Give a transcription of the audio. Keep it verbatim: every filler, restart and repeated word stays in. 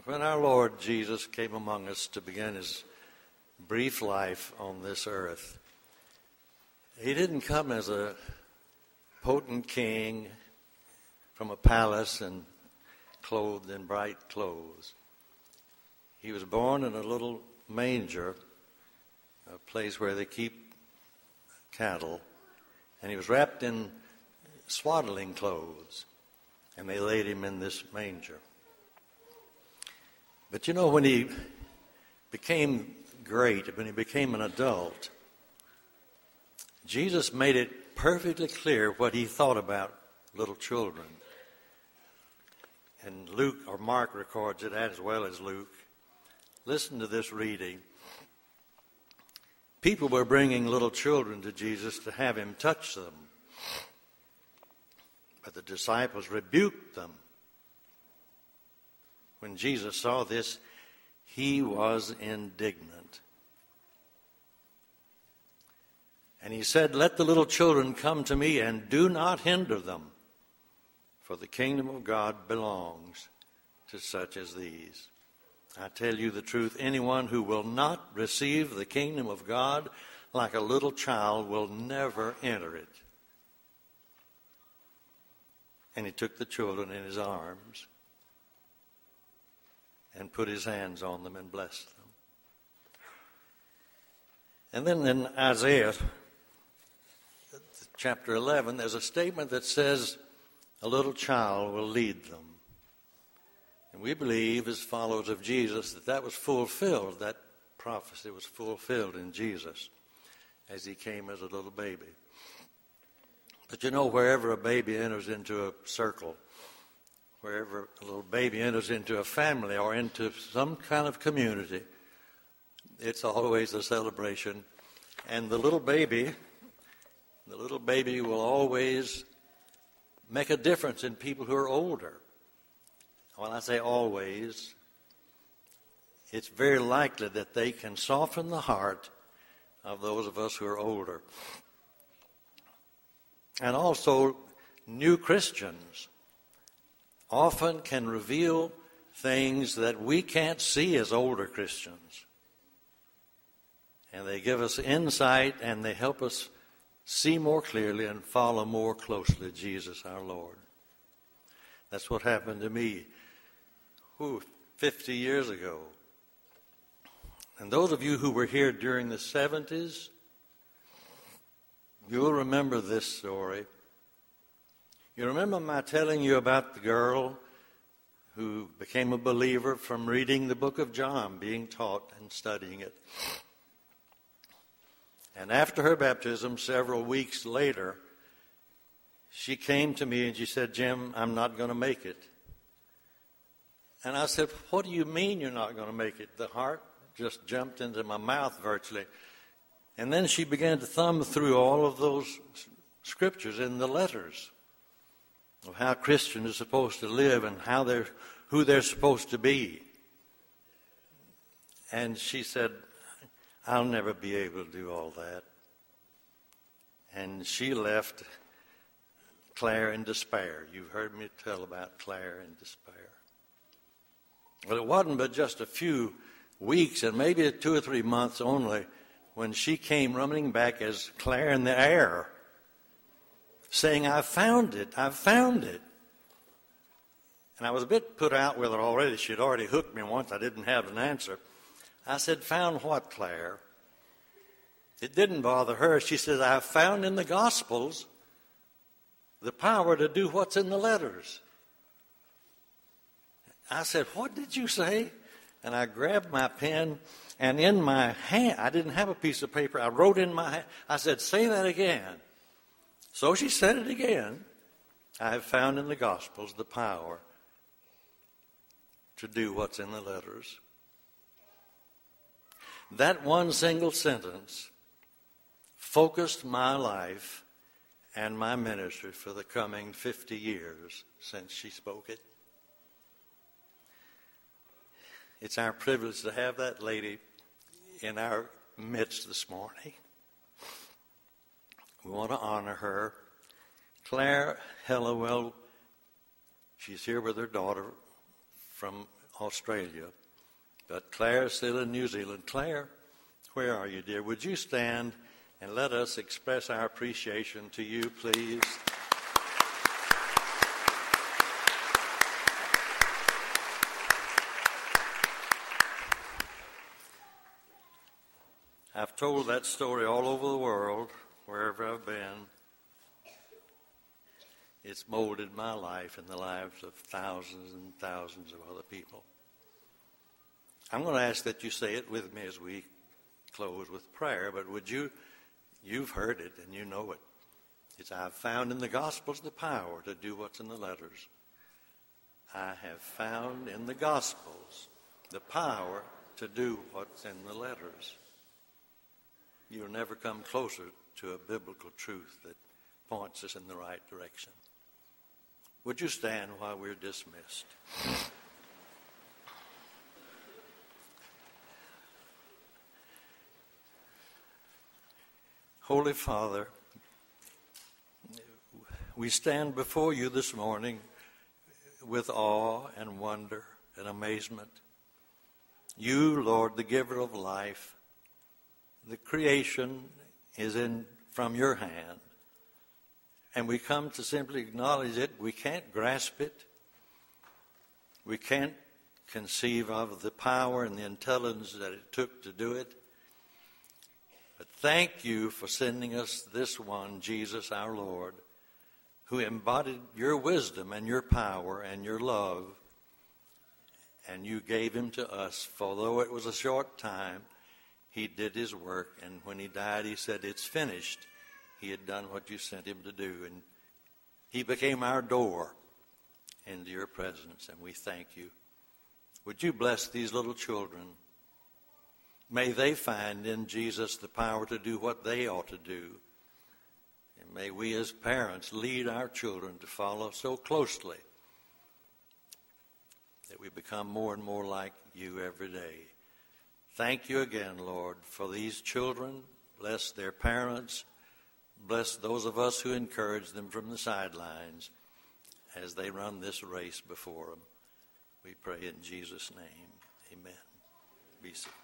When our Lord Jesus came among us to begin his brief life on this earth, he didn't come as a potent king from a palace and clothed in bright clothes. He was born in a little manger, a place where they keep cattle, and he was wrapped in swaddling clothes, and they laid him in this manger. But you know, when he became great, when he became an adult, Jesus made it perfectly clear what he thought about little children. And Luke, or Mark, records it as well as Luke. Listen to this reading. People were bringing little children to Jesus to have him touch them. But the disciples rebuked them. When Jesus saw this, he was indignant. And he said, "Let the little children come to me, and do not hinder them, for the kingdom of God belongs to such as these. I tell you the truth, anyone who will not receive the kingdom of God like a little child will never enter it." And he took the children in his arms and put his hands on them and blessed them. And then in Isaiah chapter eleven, there's a statement that says, "A little child will lead them." And we believe, as followers of Jesus, that that was fulfilled, that prophecy was fulfilled in Jesus as he came as a little baby. But you know, wherever a baby enters into a circle, wherever a little baby enters into a family or into some kind of community, it's always a celebration. And the little baby, the little baby will always make a difference in people who are older. When I say always, it's very likely that they can soften the heart of those of us who are older. And also, new Christians often can reveal things that we can't see as older Christians. And they give us insight, and they help us see more clearly and follow more closely Jesus our Lord. That's what happened to me whew, fifty years ago. And those of you who were here during the seventies, you'll remember this story. You remember my telling you about the girl who became a believer from reading the book of John, being taught and studying it. And after her baptism, several weeks later, she came to me and she said, "Jim, I'm not going to make it." And I said, "What do you mean you're not going to make it?" The heart just jumped into my mouth virtually. And then she began to thumb through all of those scriptures in the letters of how Christians are supposed to live and how they're, who they're supposed to be. And she said, "I'll never be able to do all that." And she left Claire in despair. You've heard me tell about Claire in despair. Well, it wasn't but just a few weeks and maybe two or three months only when she came running back as Claire in the air, saying, "I found it, I found it." And I was a bit put out with her already. She'd already hooked me once. I didn't have an answer. I said, "Found what, Claire?" It didn't bother her. She said, "I found in the Gospels the power to do what's in the letters." I said, "What did you say?" And I grabbed my pen, and in my hand, I didn't have a piece of paper. I wrote in my hand. I said, "Say that again." So she said it again. "I have found in the Gospels the power to do what's in the letters." That one single sentence focused my life and my ministry for the coming fifty years since she spoke it. It's our privilege to have that lady in our midst this morning. We want to honor her. Claire Hellawell, she's here with her daughter from Australia. But Claire's still in New Zealand. Claire, where are you, dear? Would you stand and let us express our appreciation to you, please? I've told that story all over the world, wherever I've been. It's molded my life and the lives of thousands and thousands of other people. I'm going to ask that you say it with me as we close with prayer, but would you, you've heard it and you know it. It's, I've found in the Gospels the power to do what's in the letters. I have found in the Gospels the power to do what's in the letters. You'll never come closer to a biblical truth that points us in the right direction. Would you stand while we're dismissed? Holy Father, we stand before you this morning with awe and wonder and amazement. You, Lord, the giver of life, the creation is in from your hand. And we come to simply acknowledge it. We can't grasp it. We can't conceive of the power and the intelligence that it took to do it. But thank you for sending us this one, Jesus our Lord, who embodied your wisdom and your power and your love. And you gave him to us. For though it was a short time, he did his work. And when he died, he said, it's finished. He had done what you sent him to do. And he became our door into your presence. And we thank you. Would you bless these little children? May they find in Jesus the power to do what they ought to do. And may we as parents lead our children to follow so closely that we become more and more like you every day. Thank you again, Lord, for these children. Bless their parents. Bless those of us who encourage them from the sidelines as they run this race before them. We pray in Jesus' name. Amen. Be seated.